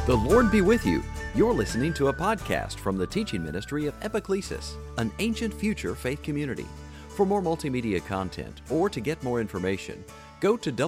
The Lord be with you. You're listening to a podcast from the teaching ministry of Epiclesis, an ancient future faith community. For more multimedia content or to get more information, go to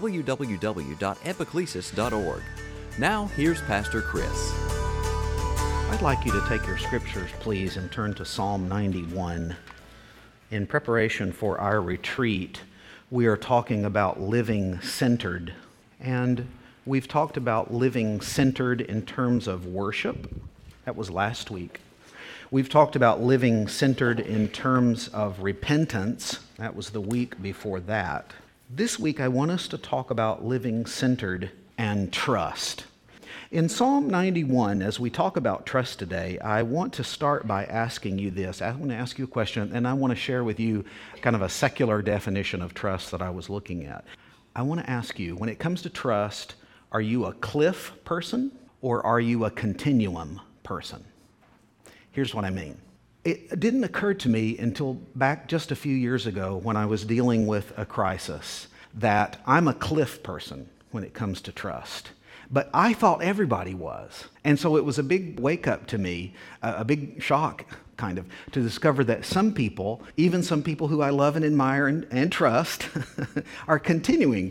www.epiclesis.org. Now, here's Pastor Chris. I'd like you to take your scriptures, please, and turn to Psalm 91. In preparation for our retreat, we are talking about living centered. And we've talked about living centered in terms of worship. That was last week. We've talked about living centered in terms of repentance. That was the week before that. This week, I want us to talk about living centered and trust. In Psalm 91, as we talk about trust today, I want to start by asking you this. I want to ask you a question, and I want to share with you kind of a secular definition of trust that I was looking at. I want to ask you, when it comes to trust, are you a cliff person or are you a continuum person? Here's what I mean. It didn't occur to me until back just a few years ago when I was dealing with a crisis that I'm a cliff person when it comes to trust. But I thought everybody was. And so it was a big wake up to me, a big shock kind of, to discover that some people, even some people who I love and admire and trust, are continuum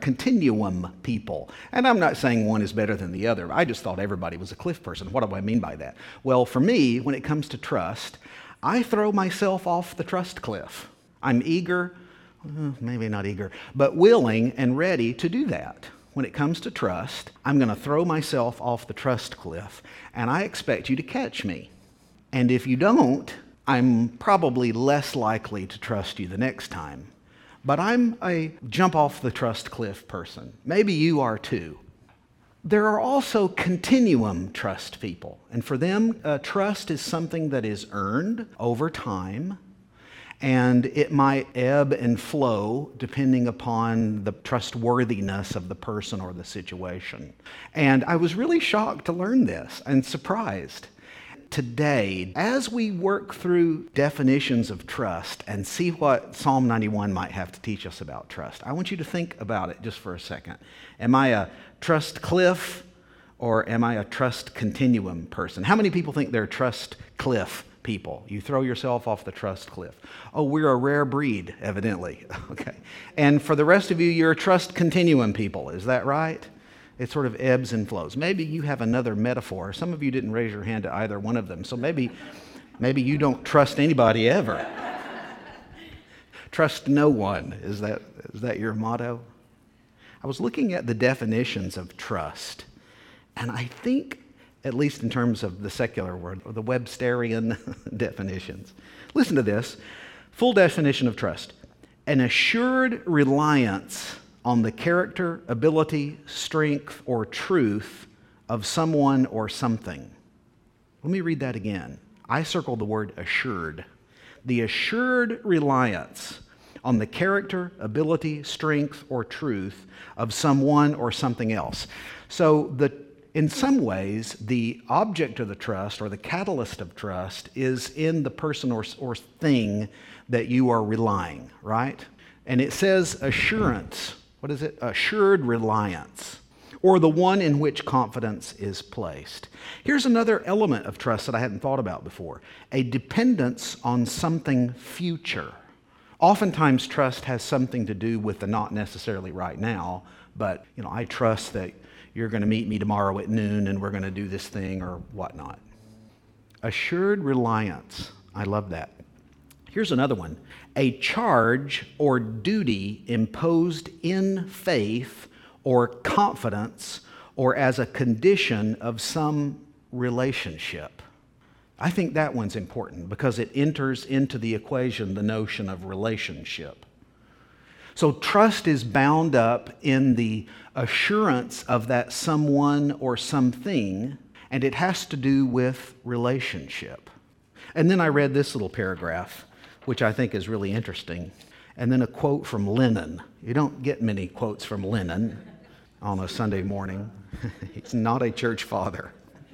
people. And I'm not saying one is better than the other. I just thought everybody was a cliff person. What do I mean by that? Well, for me, when it comes to trust, I throw myself off the trust cliff. I'm eager, maybe not eager, but willing and ready to do that. When it comes to trust, I'm going to throw myself off the trust cliff, and I expect you to catch me. And if you don't, I'm probably less likely to trust you the next time. But I'm a jump off the trust cliff person. Maybe you are too. There are also continuum trust people, and for them, trust is something that is earned over time. And it might ebb and flow depending upon the trustworthiness of the person or the situation. And I was really shocked to learn this and surprised. Today, as we work through definitions of trust and see what Psalm 91 might have to teach us about trust, I want you to think about it just for a second. Am I a trust cliff or am I a trust continuum person? How many people think they're trust cliff people? You throw yourself off the trust cliff. Oh, we're a rare breed, evidently. Okay. And for the rest of you, you're a trust continuum people. Is that right? It sort of ebbs and flows. Maybe you have another metaphor. Some of you didn't raise your hand to either one of them. So maybe you don't trust anybody ever. Trust no one. Is that your motto? I was looking at the definitions of trust, and I think, at least in terms of the secular word, or the Websterian definitions. Listen to this. Full definition of trust. An assured reliance on the character, ability, strength, or truth of someone or something. Let me read that again. I circled the word assured. The assured reliance on the character, ability, strength, or truth of someone or something else. So in some ways, the object of the trust or the catalyst of trust is in the person or thing that you are relying, right? And it says assurance. What is it? Assured reliance, or the one in which confidence is placed. Here's another element of trust that I hadn't thought about before. A dependence on something future. Oftentimes, trust has something to do with the not necessarily right now, but I trust that you're going to meet me tomorrow at noon and we're going to do this thing or whatnot. Assured reliance. I love that. Here's another one. A charge or duty imposed in faith or confidence or as a condition of some relationship. I think that one's important because it enters into the equation the notion of relationship. So trust is bound up in the assurance of that someone or something, and it has to do with relationship. And then I read this little paragraph, which I think is really interesting, and then a quote from Lennon. You don't get many quotes from Lennon on a Sunday morning. He's not a church father.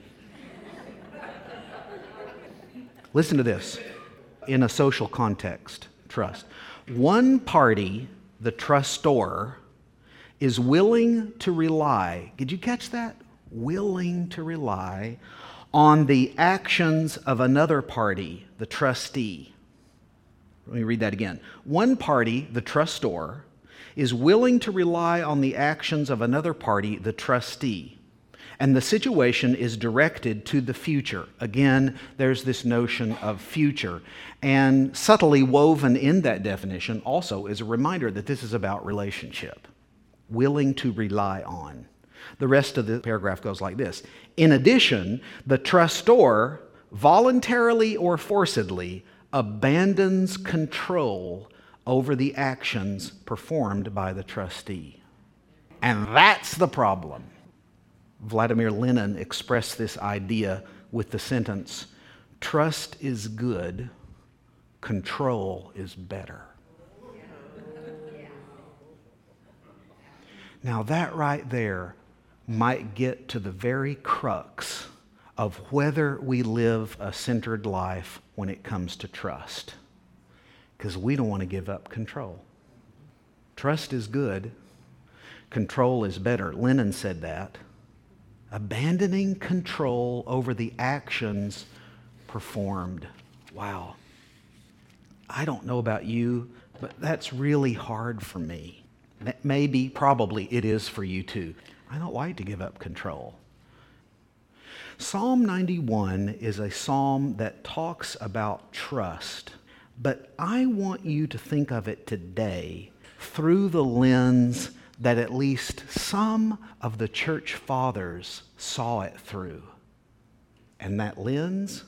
Listen to this. In a social context, trust. One party, the trustor, is willing to rely. Did you catch that? willing to rely on the actions of another party, the trustee. Let me read that again. One party, the trustor, is willing to rely on the actions of another party, the trustee. And the situation is directed to the future. Again, there's this notion of future. And subtly woven in that definition also is a reminder that this is about relationship. Willing to rely on. The rest of the paragraph goes like this. In addition, the trustor voluntarily or forcibly abandons control over the actions performed by the trustee. And that's the problem. Vladimir Lenin expressed this idea with the sentence, "Trust is good, control is better." Now that right there might get to the very crux of whether we live a centered life when it comes to trust. Because we don't want to give up control. Trust is good, control is better. Lenin said that. Abandoning control over the actions performed. Wow. I don't know about you, but that's really hard for me. Maybe, probably it is for you too. I don't like to give up control. Psalm 91 is a psalm that talks about trust, but I want you to think of it today through the lens that at least some of the church fathers saw it through. And that lens,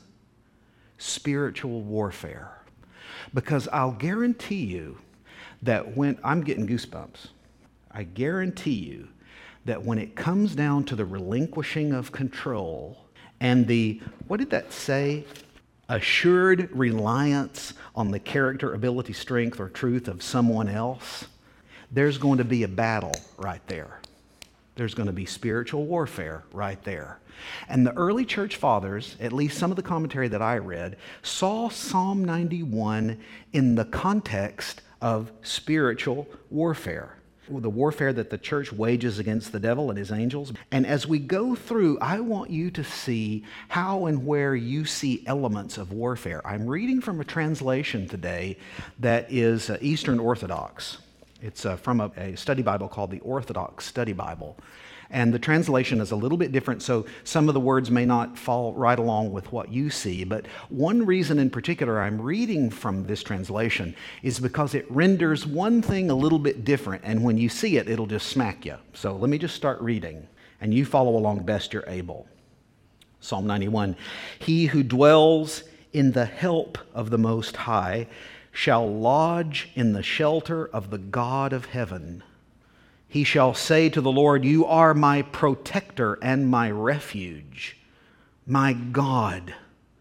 spiritual warfare. Because I'll guarantee you that when, I'm getting goosebumps, I guarantee you that when it comes down to the relinquishing of control and the, what did that say? Assured reliance on the character, ability, strength, or truth of someone else, there's going to be a battle right there. There's going to be spiritual warfare right there. And the early church fathers, at least some of the commentary that I read, saw Psalm 91 in the context of spiritual warfare. The warfare that the church wages against the devil and his angels. And as we go through, I want you to see how and where you see elements of warfare. I'm reading from a translation today that is Eastern Orthodox. It's from a study Bible called the Orthodox Study Bible. And the translation is a little bit different, so some of the words may not fall right along with what you see. But one reason in particular I'm reading from this translation is because it renders one thing a little bit different, and when you see it, it'll just smack you. So let me just start reading, and you follow along best you're able. Psalm 91, "He who dwells in the help of the Most High shall lodge in the shelter of the God of heaven. He shall say to the Lord, you are my protector and my refuge. My God,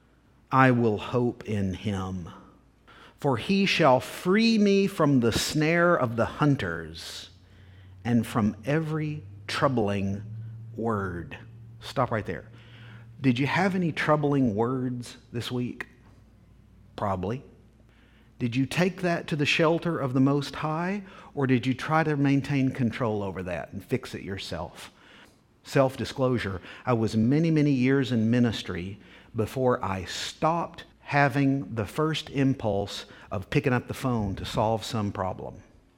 I will hope in him. For he shall free me from the snare of the hunters and from every troubling word." Stop right there. Did you have any troubling words this week? Probably. Did you take that to the shelter of the Most High, or did you try to maintain control over that and fix it yourself? Self-disclosure, I was many, many years in ministry before I stopped having the first impulse of picking up the phone to solve some problem.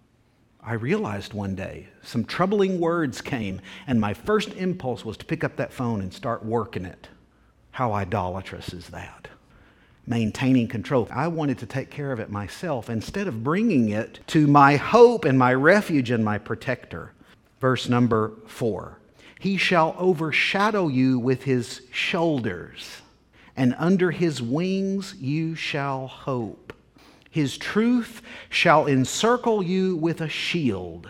I realized one day some troubling words came, and my first impulse was to pick up that phone and start working it. How idolatrous is that? Maintaining control. I wanted to take care of it myself instead of bringing it to my hope and my refuge and my protector. Verse number 4. "He shall overshadow you with his shoulders, and under his wings you shall hope. His truth shall encircle you with a shield.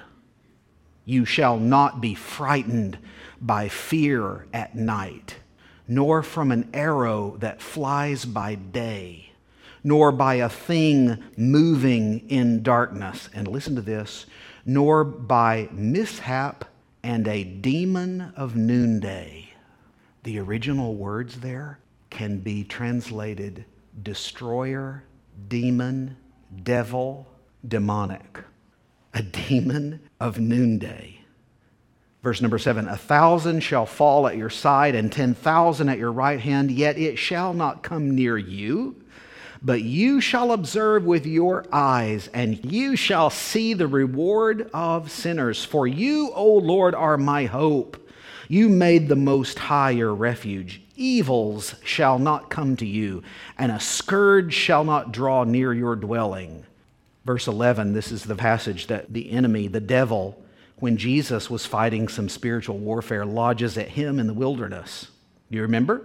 You shall not be frightened by fear at night, nor from an arrow that flies by day, nor by a thing moving in darkness." And listen to this, "nor by mishap and a demon of noonday." The original words there can be translated destroyer, demon, devil, demonic. A demon of noonday. Verse number 7, 1,000 shall fall at your side and 10,000 at your right hand, yet it shall not come near you. But you shall observe with your eyes, and you shall see the reward of sinners. For you, O Lord, are my hope. You made the Most High your refuge. Evils shall not come to you, and a scourge shall not draw near your dwelling. Verse 11, this is the passage that the enemy, the devil, when Jesus was fighting some spiritual warfare, lodges at him in the wilderness. Do you remember?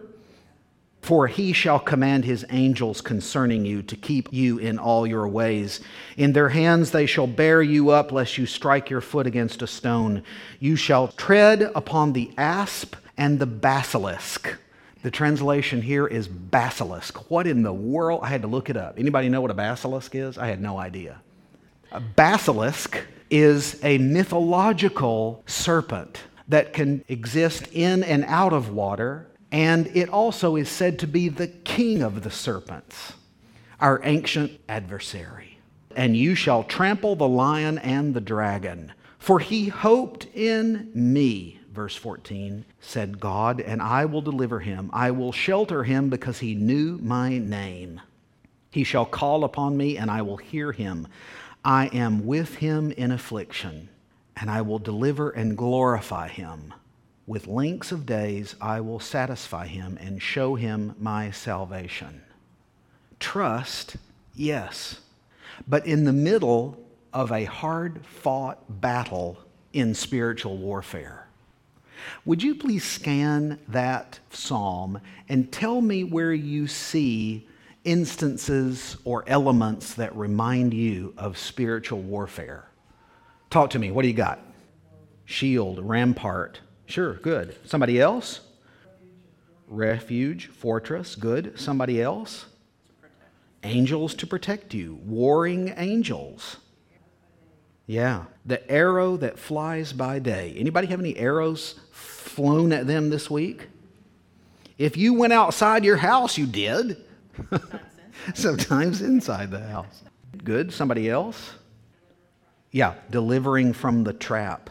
For he shall command his angels concerning you to keep you in all your ways. In their hands they shall bear you up, lest you strike your foot against a stone. You shall tread upon the asp and the basilisk. The translation here is basilisk. What in the world? I had to look it up. Anybody know what a basilisk is? I had no idea. A basilisk is a mythological serpent that can exist in and out of water, and it also is said to be the king of the serpents, our ancient adversary. And you shall trample the lion and the dragon, for he hoped in me. Verse 14, said God, and I will deliver him. I will shelter him because he knew my name. He shall call upon me, and I will hear him. I am with him in affliction, and I will deliver and glorify him. With lengths of days I will satisfy him and show him my salvation. Trust, yes, but in the middle of a hard-fought battle in spiritual warfare. Would you please scan that psalm and tell me where you see instances or elements that remind you of spiritual warfare? Talk to me. What do you got? Shield, rampart. Sure, good. Somebody else? Refuge, fortress, good. Somebody else? Angels to protect you. Warring angels. Yeah. The arrow that flies by day. Anybody have any arrows flown at them this week? If you went outside your house, you did. Sometimes inside the house. Good. Somebody else? Yeah. Delivering from the trap.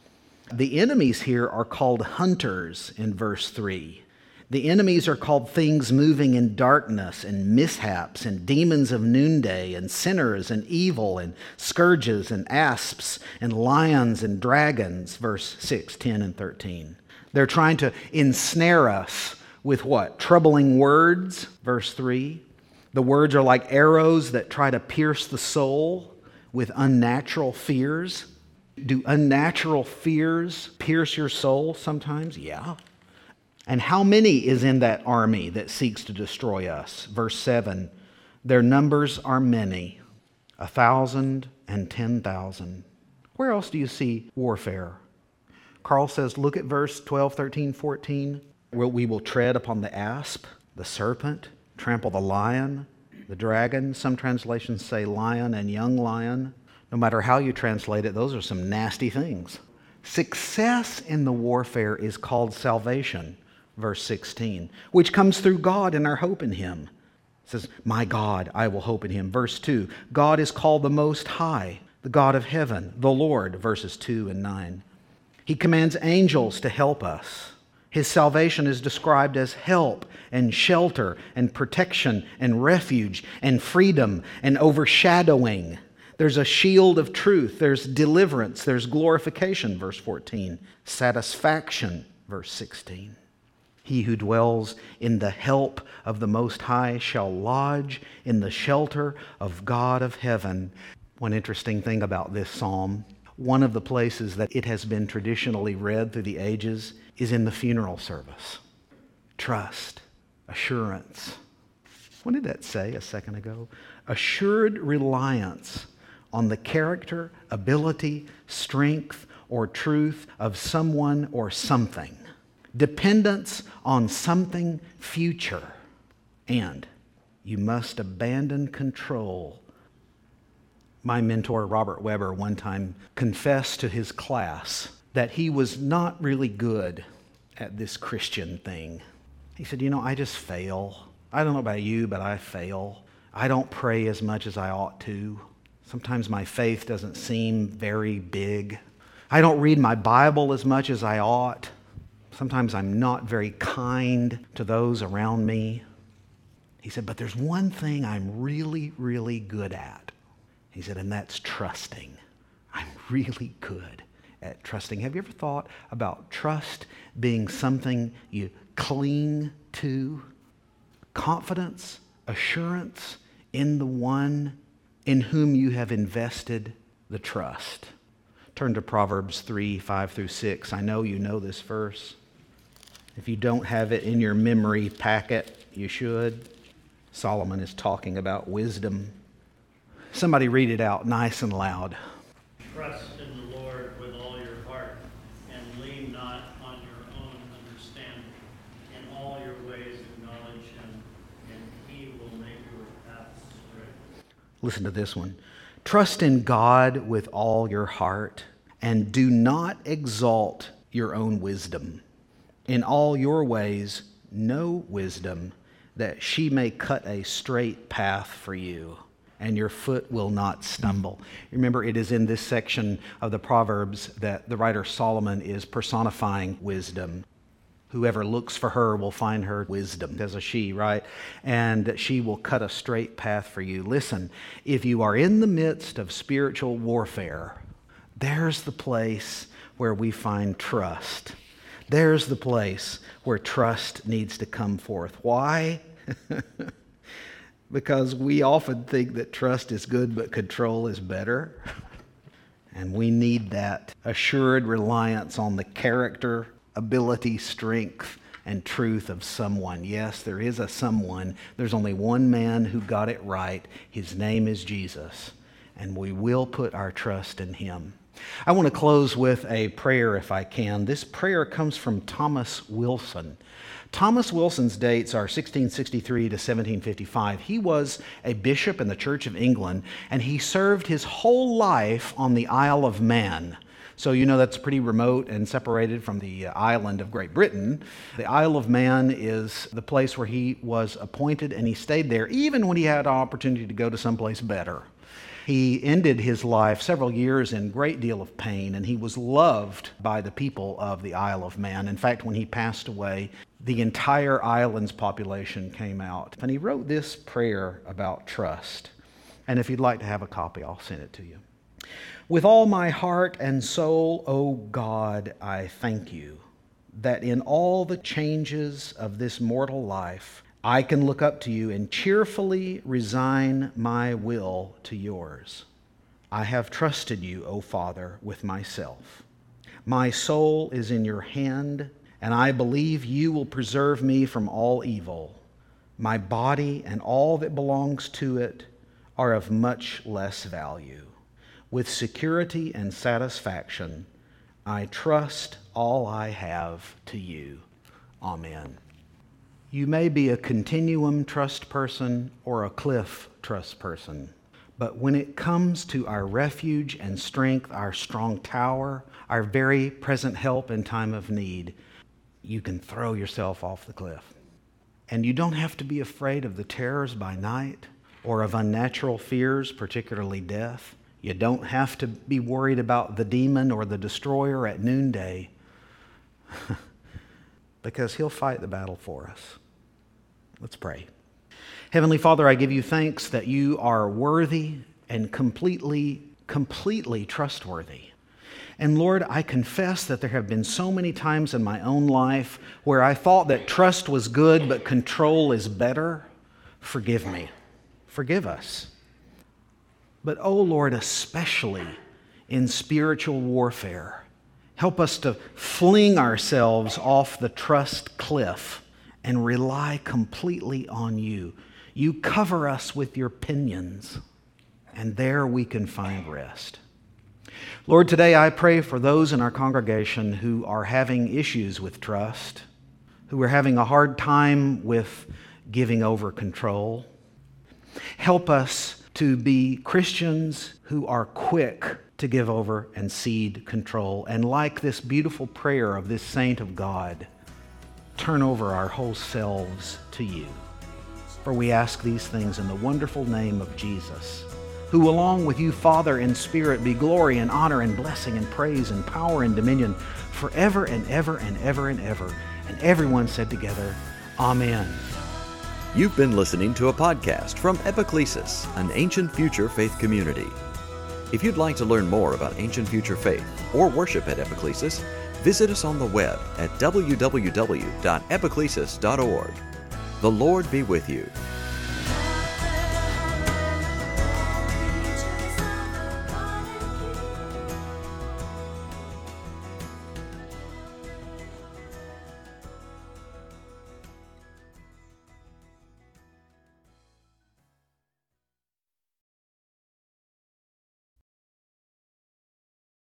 The enemies here are called hunters in verse 3. The enemies are called things moving in darkness and mishaps and demons of noonday and sinners and evil and scourges and asps and lions and dragons, verse 6, 10, and 13. They're trying to ensnare us with what? Troubling words, verse 3. The words are like arrows that try to pierce the soul with unnatural fears. Do unnatural fears pierce your soul sometimes? Yeah. And how many is in that army that seeks to destroy us? Verse 7, their numbers are many, 1,000 and 10,000. Where else do you see warfare? Carl says, look at verse 12, 13, 14. Where we will tread upon the asp, the serpent, trample the lion, the dragon. Some translations say lion and young lion. No matter how you translate it, those are some nasty things. Success in the warfare is called salvation, verse 16, which comes through God and our hope in him. It says, my God, I will hope in him. Verse 2, God is called the Most High, the God of heaven, the Lord, verses 2 and 9. He commands angels to help us. His salvation is described as help and shelter and protection and refuge and freedom and overshadowing. There's a shield of truth. There's deliverance. There's glorification, verse 14. Satisfaction, verse 16. He who dwells in the help of the Most High shall lodge in the shelter of God of heaven. One interesting thing about this psalm, one of the places that it has been traditionally read through the ages is in the funeral service. Trust, assurance. What did that say a second ago? Assured reliance on the character, ability, strength, or truth of someone or something. Dependence on something future. And you must abandon control. My mentor, Robert Weber, one time confessed to his class that he was not really good at this Christian thing. He said, I just fail. I don't know about you, but I fail. I don't pray as much as I ought to. Sometimes my faith doesn't seem very big. I don't read my Bible as much as I ought. Sometimes I'm not very kind to those around me. He said, but there's one thing I'm really, really good at. He said, and that's trusting. I'm really good at trusting. Have you ever thought about trust being something you cling to? Confidence, assurance in the one in whom you have invested the trust. Turn to Proverbs 3, 5 through 6. I know you know this verse. If you don't have it in your memory packet, you should. Solomon is talking about wisdom. Somebody read it out nice and loud. Trust in the Lord with all your heart, and lean not on your own understanding. In all your ways acknowledge him, and he will make your paths straight. Listen to this one. Trust in God with all your heart, and do not exalt your own wisdom. In all your ways know wisdom, that she may cut a straight path for you, and your foot will not stumble. Remember, it is in this section of the Proverbs that the writer Solomon is personifying wisdom. Whoever looks for her will find her wisdom, as a she, right? And she will cut a straight path for you. Listen, if you are in the midst of spiritual warfare, there's the place where we find trust. There's the place where trust needs to come forth. Why? Because we often think that trust is good, but control is better. And we need that assured reliance on the character, ability, strength, and truth of someone. Yes, there is a someone. There's only one man who got it right. His name is Jesus. And we will put our trust in him. I want to close with a prayer if I can. This prayer comes from Thomas Wilson. Thomas Wilson's dates are 1663 to 1755. He was a bishop in the Church of England, and he served his whole life on the Isle of Man. So you know that's pretty remote and separated from the island of Great Britain. The Isle of Man is the place where he was appointed, and he stayed there even when he had an opportunity to go to someplace better. He ended his life several years in a great deal of pain, and he was loved by the people of the Isle of Man. In fact, when he passed away, the entire island's population came out. And he wrote this prayer about trust. And if you'd like to have a copy, I'll send it to you. With all my heart and soul, O God, I thank you that in all the changes of this mortal life, I can look up to you and cheerfully resign my will to yours. I have trusted you, O Father, with myself. My soul is in your hand, and I believe you will preserve me from all evil. My body and all that belongs to it are of much less value. With security and satisfaction, I trust all I have to you. Amen. You may be a continuum trust person or a cliff trust person, but when it comes to our refuge and strength, our strong tower, our very present help in time of need, you can throw yourself off the cliff. And you don't have to be afraid of the terrors by night or of unnatural fears, particularly death. You don't have to be worried about the demon or the destroyer at noonday because he'll fight the battle for us. Let's pray. Heavenly Father, I give you thanks that you are worthy and completely trustworthy. And Lord, I confess that there have been so many times in my own life where I thought that trust was good, but control is better. Forgive me. Forgive us. But, oh Lord, especially in spiritual warfare, help us to fling ourselves off the trust cliff and rely completely on you. You cover us with your pinions, and there we can find rest. Lord, today I pray for those in our congregation who are having issues with trust, who are having a hard time with giving over control. Help us to be Christians who are quick to give over and cede control. And like this beautiful prayer of this saint of God, turn over our whole selves to you. For we ask these things in the wonderful name of Jesus, who along with you, Father, in spirit, be glory and honor and blessing and praise and power and dominion forever and ever and ever and ever. And everyone said together, Amen. You've been listening to a podcast from Epiclesis, an ancient future faith community. If you'd like to learn more about ancient future faith or worship at Epiclesis, visit us on the web at www.epiclesis.org. The Lord be with you.